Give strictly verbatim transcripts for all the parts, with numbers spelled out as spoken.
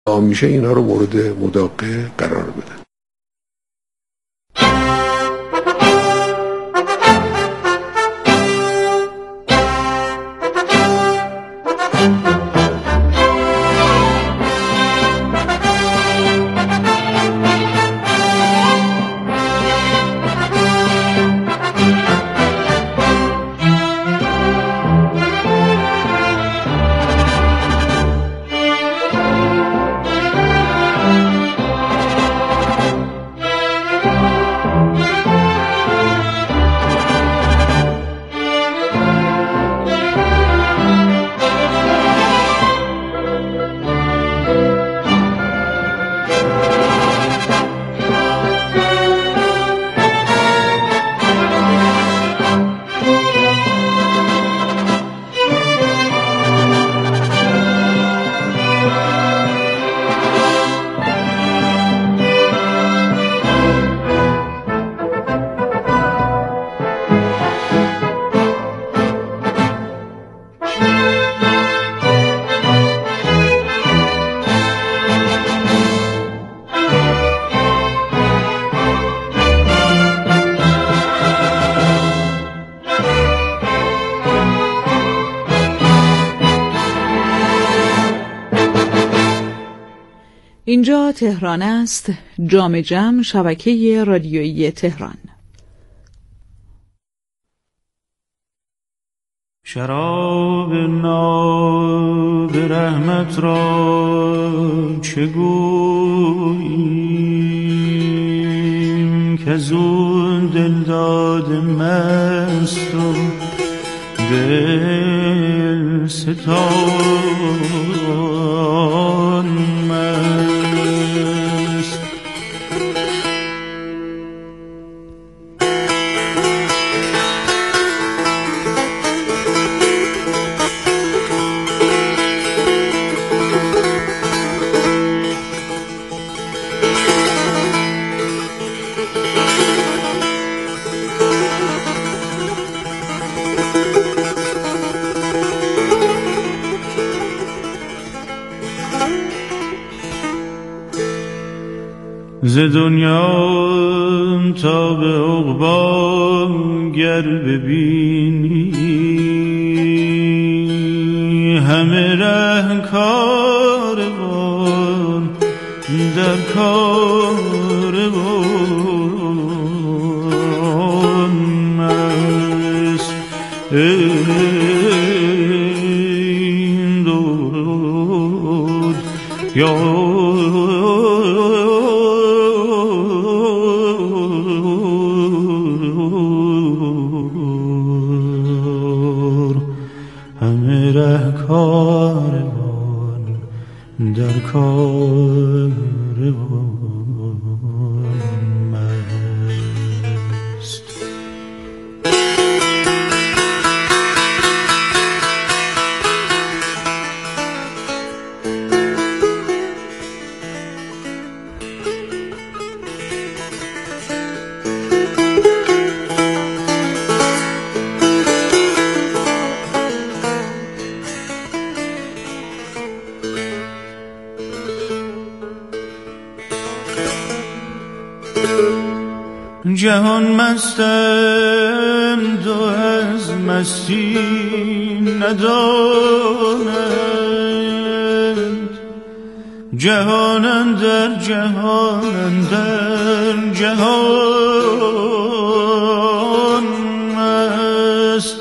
میشه اینا رو مورد مداقه قرار بدن. اینجا تهران است، جام جم، شبکه رادیویی تهران. شراب ناب رحمت را چه گوییم که زون دل داد مست و دل ستان مست. ز دنیا تا به عقبی گر ببینی همه ره کاروان در کاروان مست. این دود یا کاروان در کاروان مست. جهان مستند و از مستی ندانند، جهان اندر جهان اندر جهان مست.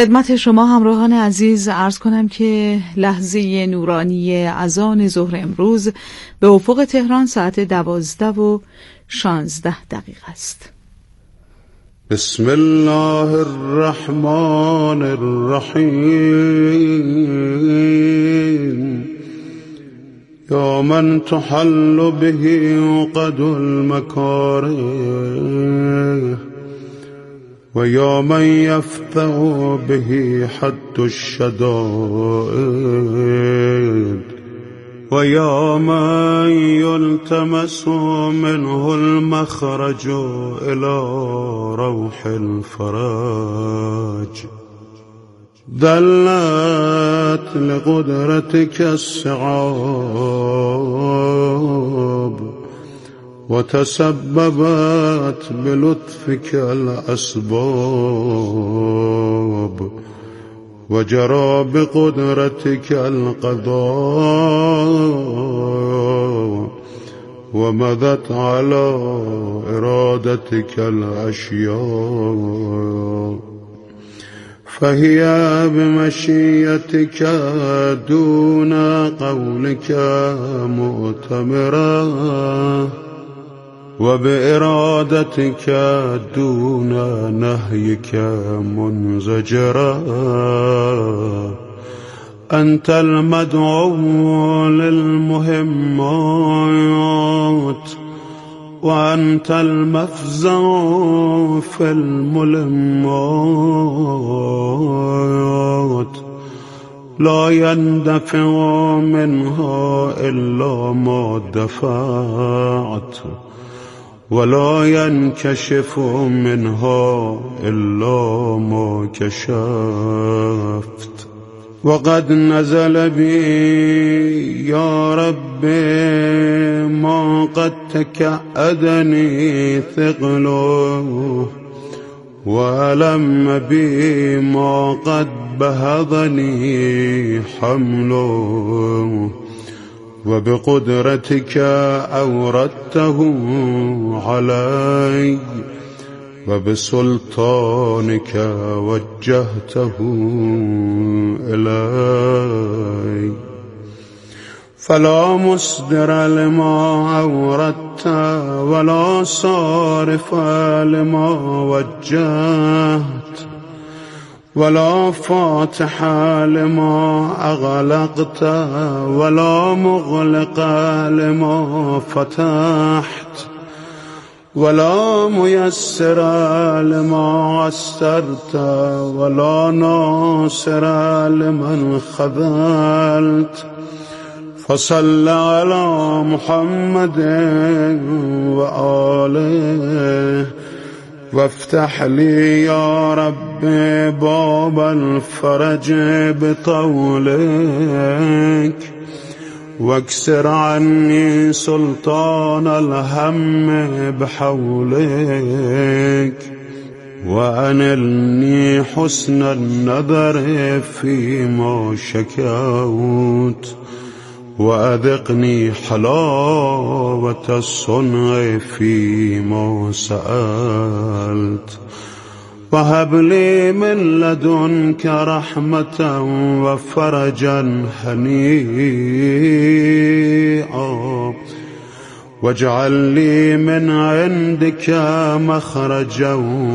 خدمت شما همراهان عزیز عرض کنم که لحظه نورانی اذان ظهر امروز به افق تهران ساعت دوازده و شانزده دقیقه است. بسم الله الرحمن الرحیم یا من تحل به عقد المکاره و یا من یفتح به حد الشدائد و یا من یلتمس منه المخرج الى روح الفرج دلت لقدرتك الصعاب وتسببت بلطفك الأسباب وجرى بقدرتك القضاء ومضت على إرادتك الأشياء فهي بمشيتك دون قولك مؤتمرة وبإرادتك دون نهيك منزجرا أنت المدعو للمهمات وأنت المفزع في الملمات لا يندفع منها إلا ما دفعت ولا ينكشف منها إلا ما كشفت وقد نزل بي يا ربي ما قد تكأدني ثقله وألم بي ما قد بهضني حمله وبقدرتك أوردته علي وبسلطانك وجهته إلي فلا مصدر لما أوردت ولا صارف لما وجهت ولا فاتح لما أغلقت ولا مغلق لما فتحت ولا ميسر لما عسرت ولا ناصر لمن خذلت فصل على محمد وآله وافتح لي يا رب باب الفرج بطولك واكسر عني سلطان الهم بحولك وأنلني حسن النظر فيما شكوت وأذقني حلاوة الصنع فيما سألت وهب لي من لدنك رحمة وفرجا هنيئا واجعل لي من عندك مخرجا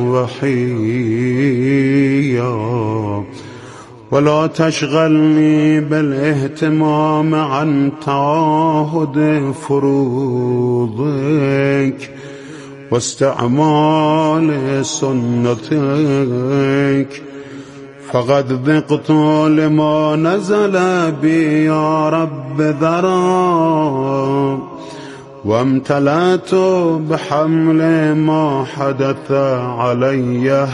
وحيا ولا تشغلني بالاهتمام عن تعاهد فروضك واستعمال سنتك فقد ذقت لما نزل بي يا رب ذرا وامتلأت بحمل ما حدث علي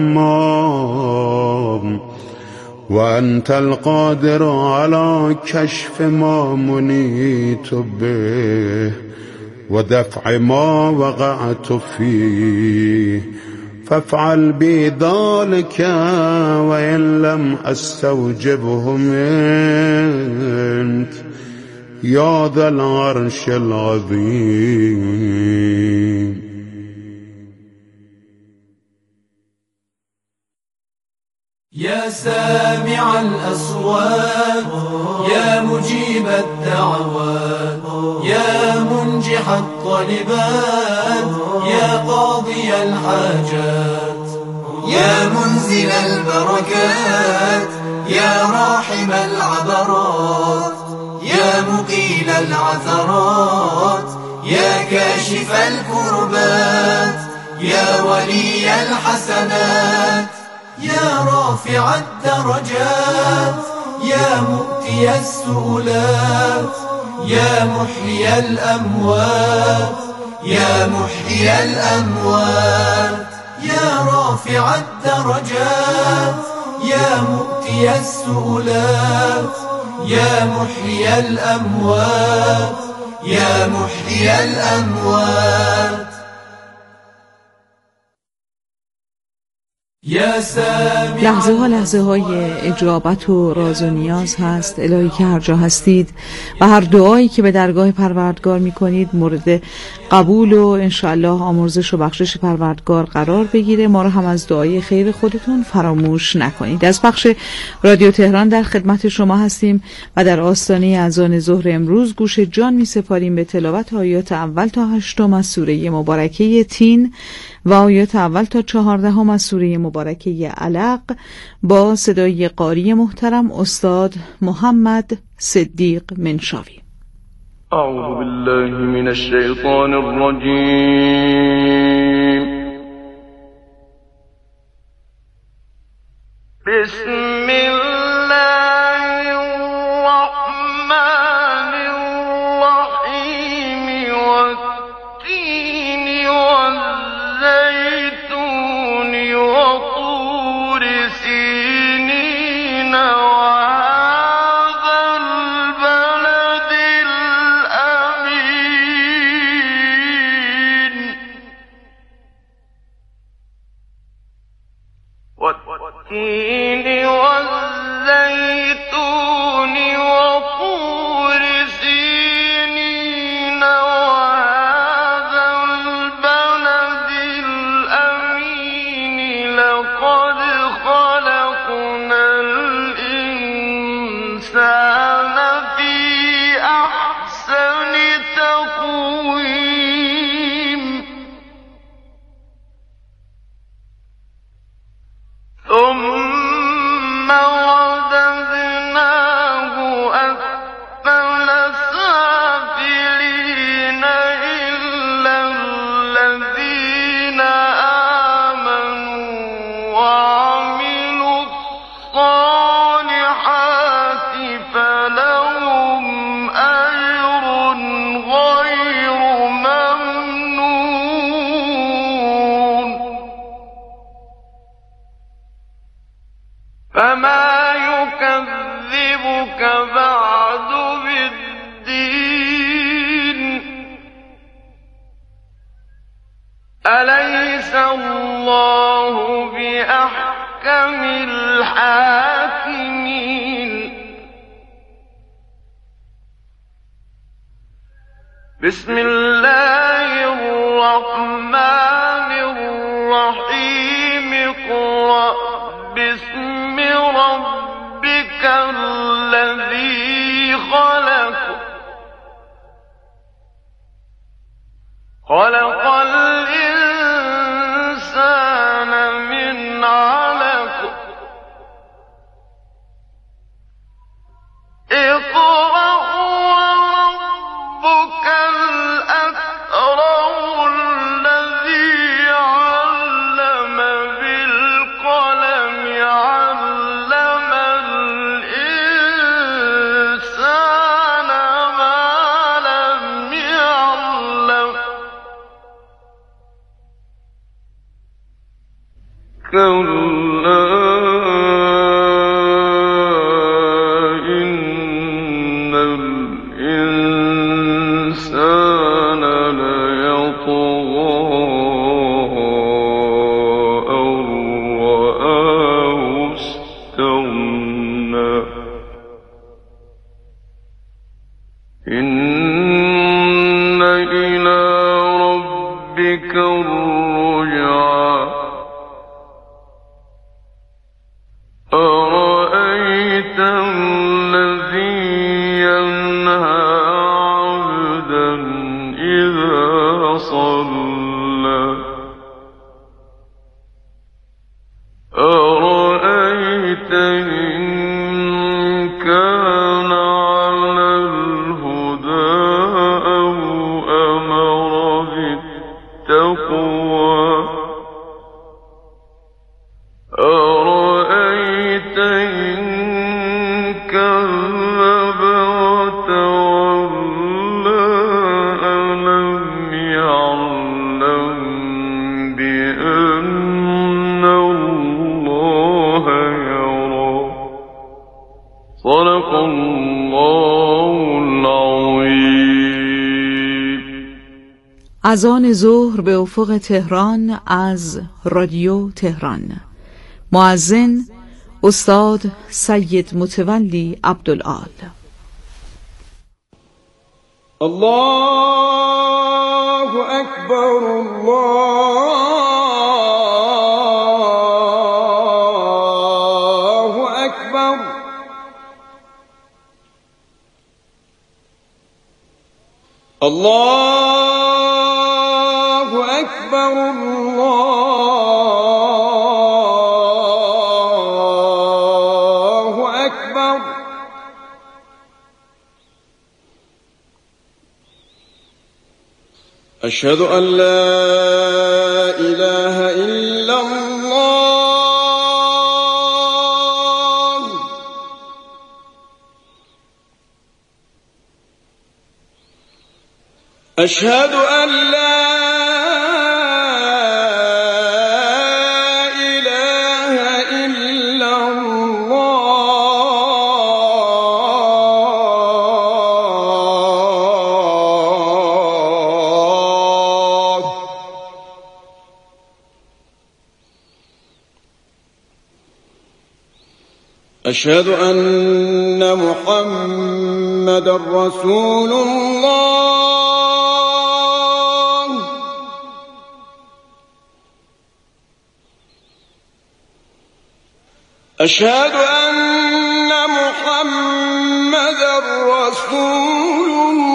هما وأنت القادر على كشف ما منيت به ودفع ما وقعت فيه فافعل بي ذلك وإن لم أستوجبه منك يا ذا العرش العظيم. يا سامع الأصوات يا مجيب الدعوات يا منجح الطالبات يا قاضي الحاجات يا منزل البركات يا راحم العبرات يا مقيل العثرات يا كاشف الكربات يا ولي الحسنات يا رافع الدرجات يا مؤتي السؤلات يا محيي الأموات يا محيي الأموات يا رافع الدرجات يا مؤتي السؤلات يا محيي الأموات يا محيي الأموات لحظه ها لحظه های اجابت و راز و نیاز هست. الهی که هر جا هستید و هر دعایی که به درگاه پروردگار می کنید مورد قبول و انشاءالله آمرزش و بخشش پروردگار قرار بگیره. ما رو هم از دعای خیر خودتون فراموش نکنید. از بخش رادیو تهران در خدمت شما هستیم و در آستانه اذان ظهر امروز گوش جان می سپاریم به تلاوت آیات اول تا هشتم از سوره مبارکه تین و آیات اول تا چهاردهم از سوره مبارکه علق با صدای قاری محترم استاد محمد صدیق منشاوی. اعوذ بالله من الشیطان الرجیم. بسم الله الرحمن الرحیم والتین والزیتون وطور سینین وهذا البلد الأمین والتين والزيتون وطور سينين وهذا البلد الأمين لقد خلقنا الإنسان في أحسن تقويم ثم رددناه أسفل سافلين إلا الذين آمنوا وعملوا الصالحات فلهم أجر غير ممنون فما يكذبك بعد بالدين أليس الله بأحكم الحاكمين بسم الله الرحمن الرحيم اقرأ باسم ربك الذي خلق خلق الإنسان من علق اقرأ وربك الأكرم الذي علم بالقلم علم الإنسان ما لم يعلم كلا إن الإنسان ليطغى أن رآه استغنى إن إلى ربك الرجعى الذي ينهى عبدا إذا صلى أرأيت إن كان على الهدى أو أمر بالتقوى أرأيت إن كذب وتولى ألم يعلم بأن الله يرى. صدق الله العظيم. اذان ظهر به افق تهران از رادیو تهران. مؤذن استاد سید متولی عبدالعال. الله اکبر الله اکبر. الله اکبر الله اکبر. اشهد ان لا اله الا الله. اشهد ان لا اله الا الله. اشهد ان محمدا رسول الله. أشهد أن محمدا رسول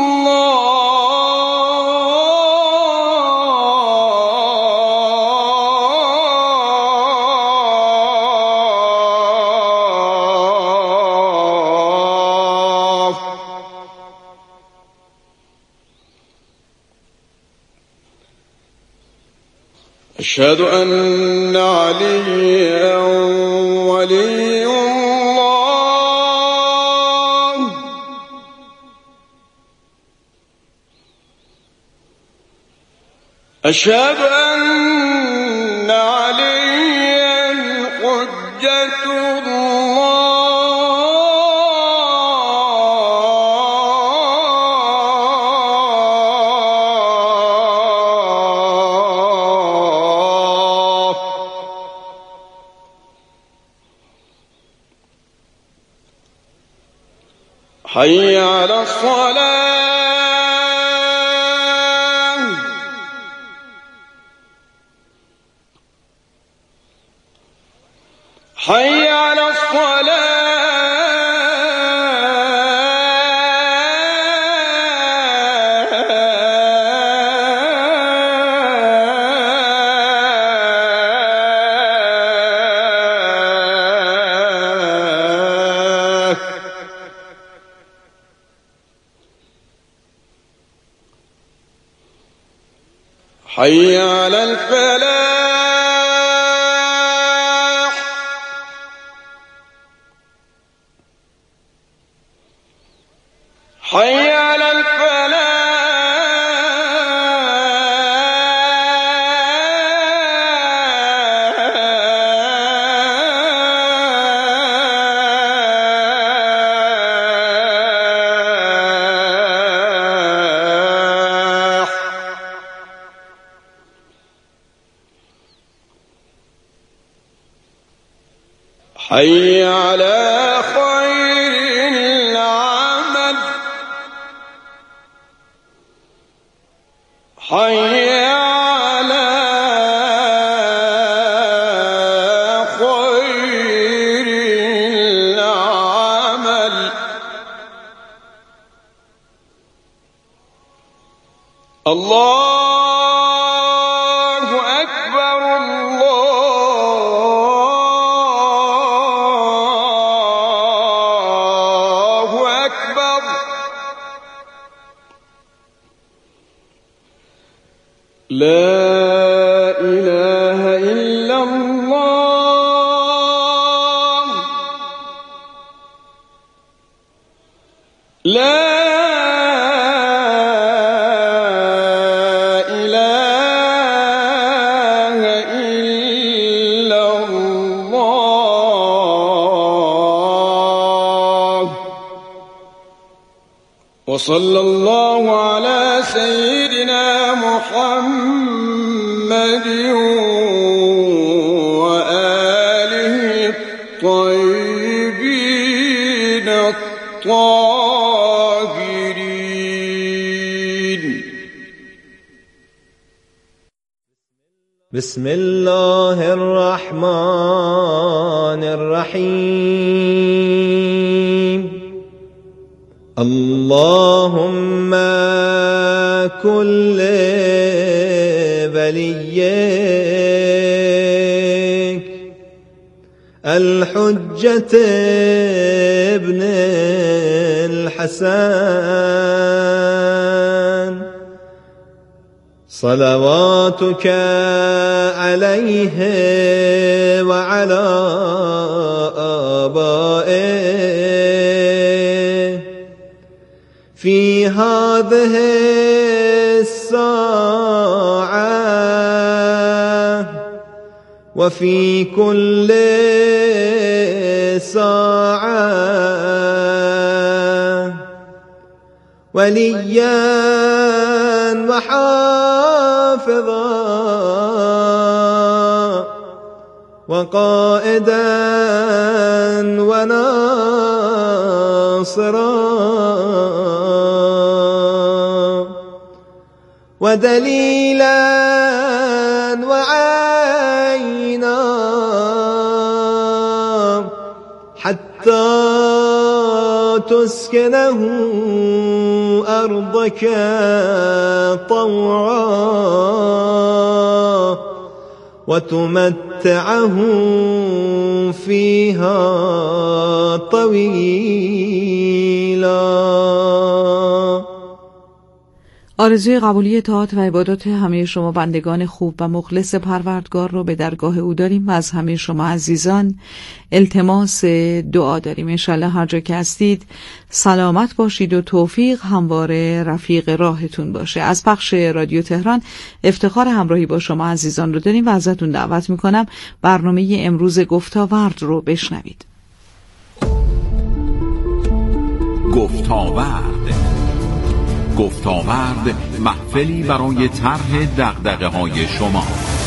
الله. أشهد أن عليا ولي الله. أشهد أن عليا حجة الله. حي على الصلاة. حي على الصلاة. حي على الفلاح. حي على الفلاح. حي على خير العمل. حي على خير العمل. الله اکبر الله اکبر. لا اله الا الله. لا وصلى الله على سيدنا محمد وآله الطيبين الطاهرين. بسم الله الرحمن الرحيم. اللهم كل وليك الحجة ابن الحسن صلواتك عليه وعلى آبائه في هذه الساعة وفي كل ساعة وليا وحافظا وقائدا وناصرا ودليلا وعينا حتى تسكنه أرضك طوعا وتمتعه فيها طويلا. آرزوی قبولی اطاعت و عبادات همه شما بندگان خوب و مخلص پروردگار رو به درگاه او داریم و از همه شما عزیزان التماس دعا داریم. انشالله هر جا که هستید سلامت باشید و توفیق همواره رفیق راهتون باشه. از پخش رادیو تهران افتخار همراهی با شما عزیزان رو داریم و ازتون دعوت میکنم برنامه امروز گفتاورد رو بشنوید. گفتاورد گفتاورد محفلی برای طرح دغدغه‌های شما.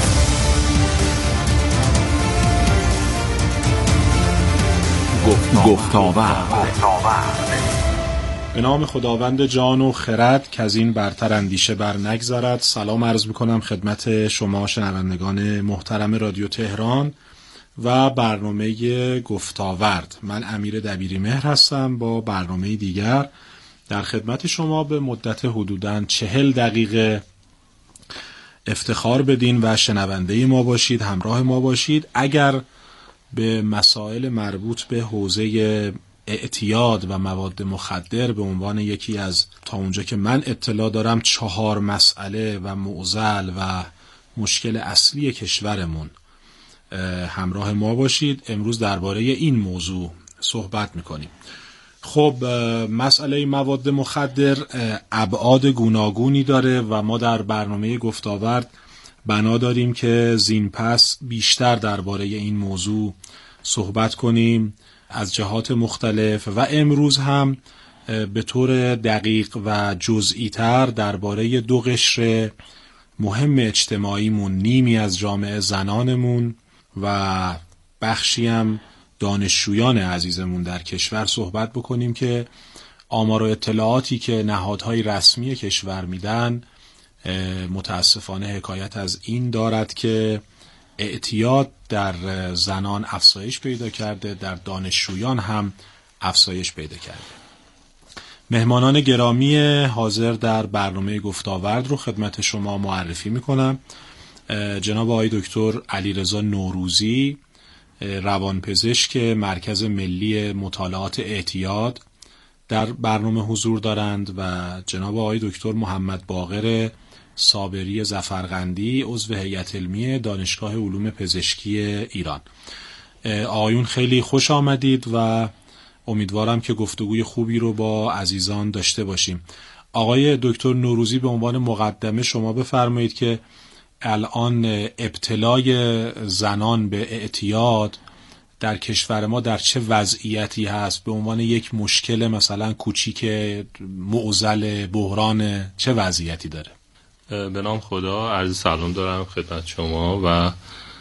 گفتاورد. به نام خداوند جان و خرد که از این برتر اندیشه بر نگذرد. سلام عرض میکنم خدمت شما شنوندگان محترم رادیو تهران و برنامه گفتاورد. من امیر دبیری مهر هستم با برنامه دیگر در خدمت شما. به مدت حدوداً چهل دقیقه افتخار بدین و شنونده ما باشید، همراه ما باشید. اگر به مسائل مربوط به حوزه اعتیاد و مواد مخدر به عنوان یکی از تا اونجا که من اطلاع دارم چهار مسئله و معضل و مشکل اصلی کشورمون همراه ما باشید، امروز درباره این موضوع صحبت میکنیم. خب مسئله مواد مخدر ابعاد گوناگونی داره و ما در برنامه گفتاورد بنا داریم که زین پس بیشتر درباره این موضوع صحبت کنیم از جهات مختلف و امروز هم به طور دقیق و جزئی تر درباره دو قشر مهم اجتماعیمون، نیمی از جامعه زنانمون و بخشی هم دانشجویان عزیزمون در کشور صحبت بکنیم که آمار و اطلاعاتی که نهادهای رسمی کشور میدن متاسفانه حکایت از این دارد که اعتیاد در زنان افزایش پیدا کرده، در دانشجویان هم افزایش پیدا کرده. مهمانان گرامی حاضر در برنامه گفت‌وآورد رو خدمت شما معرفی میکنم. جناب آقای دکتر علیرضا نوروزی، روانپزشک مرکز ملی مطالعات اعتیاد، در برنامه حضور دارند و جناب آقای دکتر محمد باقر صابری ظفرقندی، عضو هیئت علمی دانشگاه علوم پزشکی ایران. آقایون خیلی خوش آمدید و امیدوارم که گفتگوی خوبی رو با عزیزان داشته باشیم. آقای دکتر نوروزی، به عنوان مقدمه شما بفرمایید که الان ابتلای زنان به اعتیاد در کشور ما در چه وضعیتی هست؟ به عنوان یک مشکل مثلا کوچیک معضل بحران چه وضعیتی داره؟ به نام خدا، عرض سلام دارم خدمت شما و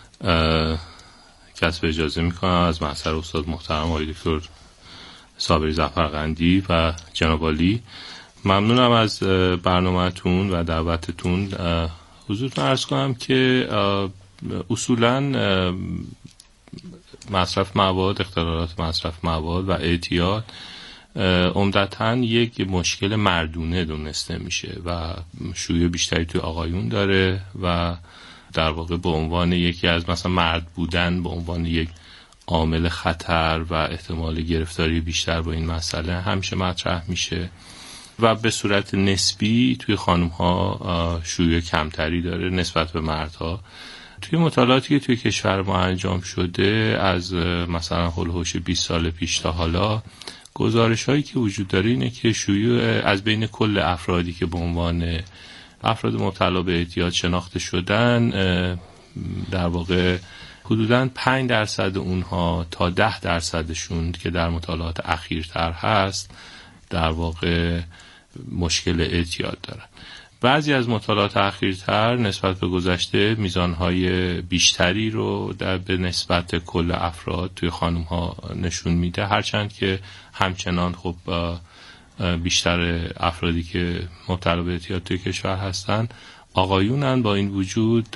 کسب اجازه میکنم از محضر استاد محترم آقای دکتر صابری ظفرقندی و جناب عالی. ممنونم از برنامه‌تون و دعوتتون. حضورتون عرض کنم که اصولاً مصرف مواد، اختلالات مصرف مواد و اعتیاد عمدتاً یک مشکل مردونه دونسته میشه و شیوع بیشتری توی آقایون داره و در واقع به عنوان یکی از مثلا مرد بودن به عنوان یک عامل خطر و احتمال گرفتاری بیشتر با این مسئله همیشه مطرح میشه و به صورت نسبی توی خانم ها شیوع کمتری داره نسبت به مردها. توی مطالعاتی که توی کشور ما انجام شده از مثلا هولوش بیست سال پیش تا حالا، گزارش هایی که وجود داره اینه که شیوع از بین کل افرادی که به عنوان افراد مبتلا به اعتیاد شناخته شدن، در واقع حدوداً پنج درصد اونها تا ده درصدشون که در مطالعات اخیرتر هست در واقع مشکل اعتیاد دارن. بعضی از مطالعات اخیرتر نسبت به گذشته میزانهای بیشتری رو در به نسبت کل افراد توی خانم ها نشون میده، هرچند که همچنان خب بیشتر افرادی که مبتلا به اعتیاد توی کشور هستن آقایونن. با این وجود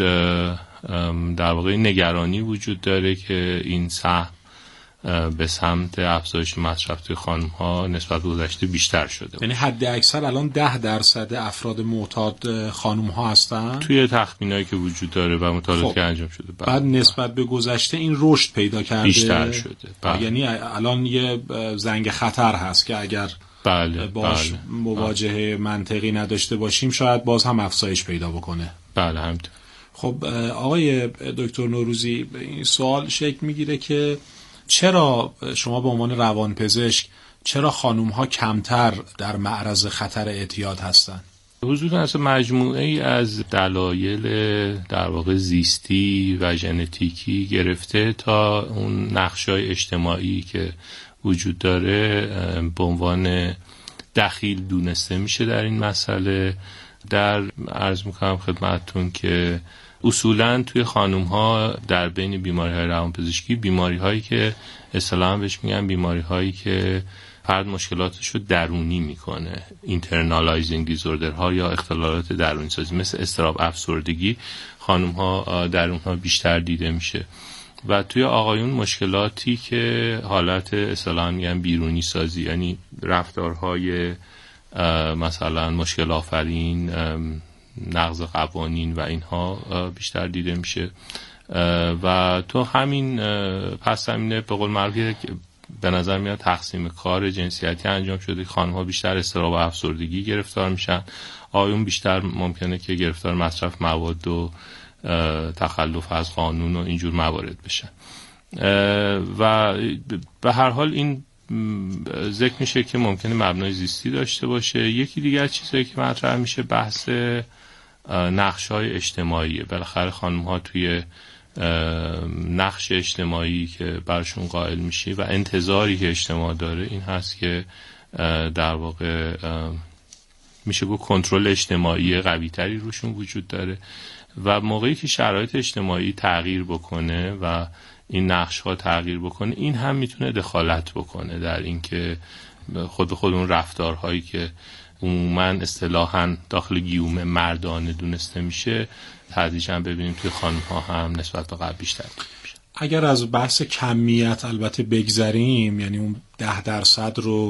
در واقع نگرانی وجود داره که این سهم به سمت افزایش مصرف توی خانم ها نسبت به گذشته بیشتر شده. یعنی حد اکثر الان ده درصد افراد معتاد خانم ها هستن توی تخمینایی که وجود داره و مطالعاتی خب. که انجام شده. بعد, بعد نسبت به گذشته این رشد پیدا کرده، بیشتر شده. بله. یعنی الان یه زنگ خطر هست که اگر بله. باش بله. مواجهه منطقی نداشته باشیم شاید باز هم افزایش پیدا بکنه. بله همینطور. خب آقای دکتر نوروزی، این سوال شکل میگیره که چرا شما به عنوان روانپزشک چرا خانوم ها کمتر در معرض خطر اعتیاد هستند؟ حضور اصلا مجموعه ای از دلایل در واقع زیستی و ژنتیکی گرفته تا اون نقش‌های اجتماعی که وجود داره به عنوان دخیل دونسته میشه در این مسئله. در عرض میکنم خدمتتون که اصولاً توی خانم ها در بین بیماری های روانپزشکی بیماری هایی که اصطلاحاً بهش میگن بیماری هایی که فرد مشکلاتش رو درونی میکنه، internalizing disorder ها یا اختلالات درونی سازی مثل اضطراب افسردگی، خانم ها در اونها بیشتر دیده میشه. و توی آقایون مشکلاتی که حالت اصطلاحاً میگن بیرونی سازی، یعنی رفتارهای مثلا مشکل آفرین، نقض قوانین و اینها بیشتر دیده میشه. و تو همین پس زمینه به قول معروف به نظر میاد تقسیم کار جنسیتی انجام شده. خانم ها بیشتر اضطراب و افسردگی گرفتار میشن، آقایون بیشتر ممکنه که گرفتار مصرف مواد و تخلف از قانون و اینجور موارد بشن. و به هر حال این ذکر میشه که ممکنه مبنای زیستی داشته باشه. یکی دیگر چیزایی که مطرح میشه بحث نقش‌های اجتماعی. بالاخره خانم ها توی نقش اجتماعی که برشون قائل میشه و انتظاری که اجتماع داره این هست که در واقع میشه گفت کنترل اجتماعی قوی تری روشون وجود داره و موقعی که شرایط اجتماعی تغییر بکنه و این نقش ها تغییر بکنه، این هم میتونه دخالت بکنه در این که خود به خود اون رفتارهایی که عموما اصطلاحاً داخل گیوم مردانه دونسته میشه تدریجاً ببینیم توی خانم ها هم نسبت به قبل بیشتر میشه. اگر از بحث کمیت البته بگذریم، یعنی اون ده درصد رو